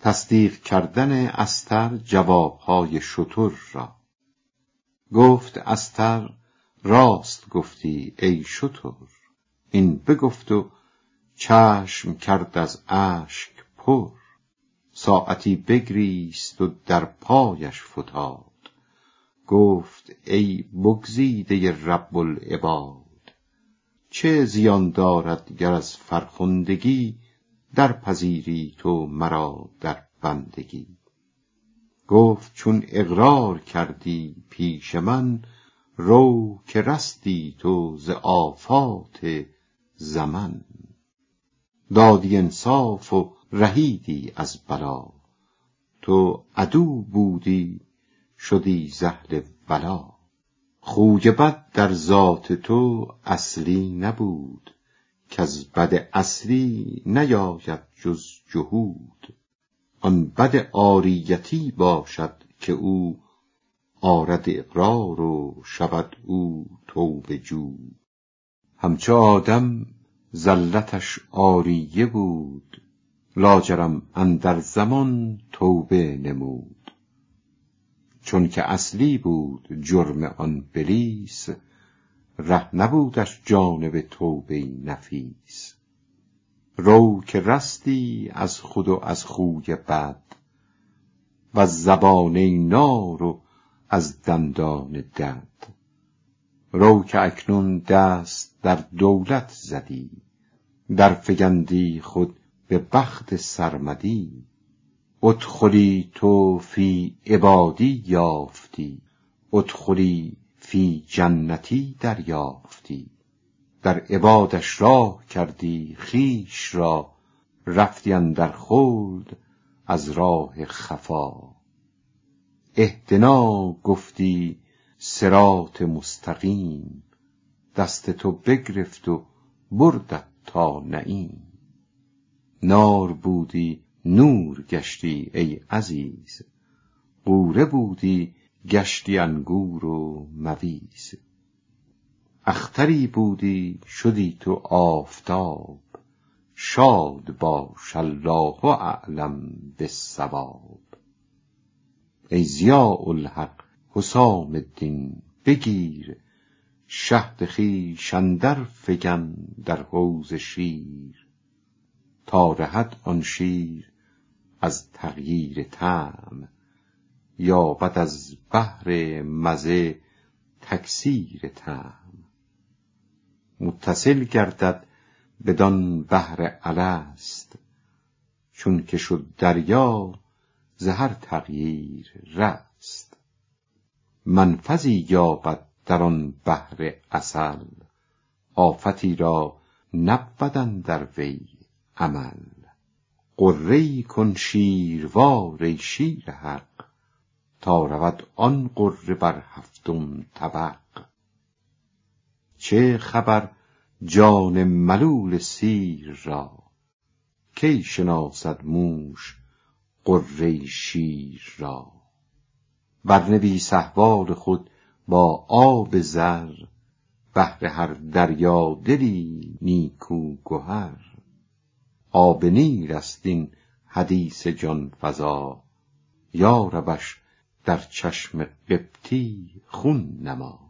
تصدیق کردن استر جوابهای شتر را. گفت استر راست گفتی ای شتر. این بگفت و چشم کرد از اشک پر. ساعتی بگریست و در پایش فتاد. گفت ای بگزیده رب العباد، چه زیان دارد گر از فرخندگی در پذیری تو مرا در بندگی. گفت چون اقرار کردی پیش من، رو که رستی تو ز آفات زمن. دادی انصاف و رهیدی از بلا، تو عدو بودی شدی ز اهل ولا. خوی بد در ذات تو اصلی نبود، کز بد اصلی نیاید جز جهود. آن بد عاریتی باشد که او آرد اقرار و شود او توبه جو. همچو آدم زلتش عاریه بود، لاجرم اندر زمان توبه نمود. چون که اصلی بود جرم آن بلیس، ره نبودش جانب توبه نفیس. رو که رستی از خود و از خوی بد، و زبانه نار و از دندان دد. رو که اکنون دست در دولت زدی، در فگندی خود به بخت سرمدی. ادخلی تو فی عبادی یافتی، ادخلی فی جنتی دریافتی. در عبادش راه کردی خویش را، رفتی اندر خلد از راه خفا. اهدنا گفتی صراط مستقیم، دست تو بگرفت و بردت تا نعیم. نار بودی نور گشتی ای عزیز، غوره بودی گشتی انگور و مویز. اختری بودی شدی تو آفتاب، شاد باش الله اعلم بالصواب. ای ضیاء الحق حسام الدین بگیر، شهد خویش اندر فگن در حوض شیر. تا رهد آن شیر از تغییر طعم، یابد از بحر مزه تکثیر طعم. متصل گردد بدان بحر الست، چون که شد دریا ز هر تغییر رست. منفذی یابد در آن بحر عسل، آفتی را نبود اندر وی عمل. غره کن شیروار ای شیر حق، تا رود آن غره بر هفتم طبق. چه خبر جان ملول سیر را، کی شناسد موش غره شیر را. برنویس احوال خود با آب زر، بهر هر دریا دلی نیکو گهر. آب نیل است این حدیث جان فزا، یا ربش در چشم قبطی خون نما.